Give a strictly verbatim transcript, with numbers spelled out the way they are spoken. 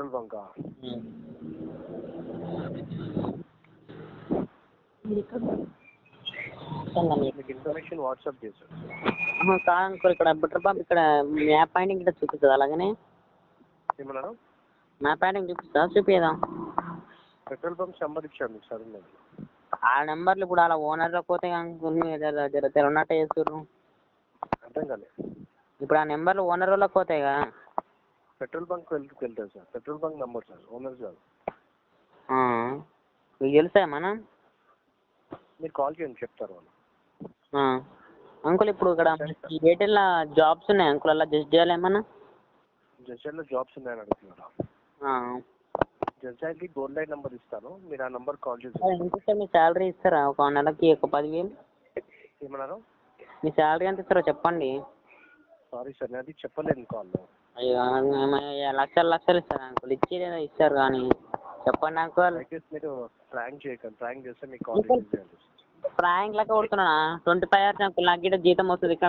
Petrol బంకా? మీకు information WhatsApp చేశాను. కాదు అంకుల్, ఇక్కడ పెట్రోల్ పంప్ ఇక్కడ మ్యాప్ పాయింటింగ్ ఇక్కడ చూపిస్తుంది అలాగనే ఏమన్నారు? మ్యాప్ పాయింటింగ్ చూపిస్తుందా చూపించదా? పెట్రోల్ బంక్ నెంబర్ ఇచ్చాను మీకు సరే. ఆ నెంబర్లు ఇప్పుడు అలా ఓనర్లకు పోతే అంకుల్ జర తెలవనట్టే చేస్తుర్రు. అర్థం కాలేదు. ఇప్పుడు ఆ నెంబర్లు ఓనర్ వాళ్ళకి పోతాయి కదా. పెట్రోల్ బంక్ వెళ్ళి వెళ్తారు sir. Petrol bunk number sir, owner కాదు. మీకు తెలుసా మనం మీరు కాల్ చేయండి చెప్తారు వాళ్ళు. అంకుల్ ఇప్పుడు ఇక్కడ ఎయిర్టెల్లో జాబ్స్ ఉన్నాయి అంకుల్, అలా జస్ట్ చేయాలి ఏమన్నా? జస్ట్లో జాబ్స్ ఉన్నాయని అడుగుతున్నారా? జస్ట్కి గోల్డ్ లైన్ నెంబర్ ఇస్తాను, మీరు ఆ నెంబర్ కాల్ చేసి ఎంత ఇస్తారు మీ శాలరీ ఇస్తారా? ఒక నెలకి ఒక పదివేలు. ఏమన్నారు? మీ శాలరీ ఎంత ఇస్తారో చెప్పండి. సారీ సార్, నేను అది చెప్పలేను కాల్లో. అయ్యో లక్షలు లక్షలు ఇస్తారు అంకుల్, ఇచ్చేది ఇస్తారు కానీ చెప్పండి అంకుల్. దయచేసి మీరు ప్రాంక్ చేయకండి, ప్రాంక్ చేస్తే మీకు కాల్ రిసీవ్ చేయాలి. ప్రాంక్ లెక్క కొడుతున్నా ట్వంటీ ఫైవ్ అవర్స్ అంకుల్, నాకు గిట్ట జీతం వస్తుంది ఇక్కడ.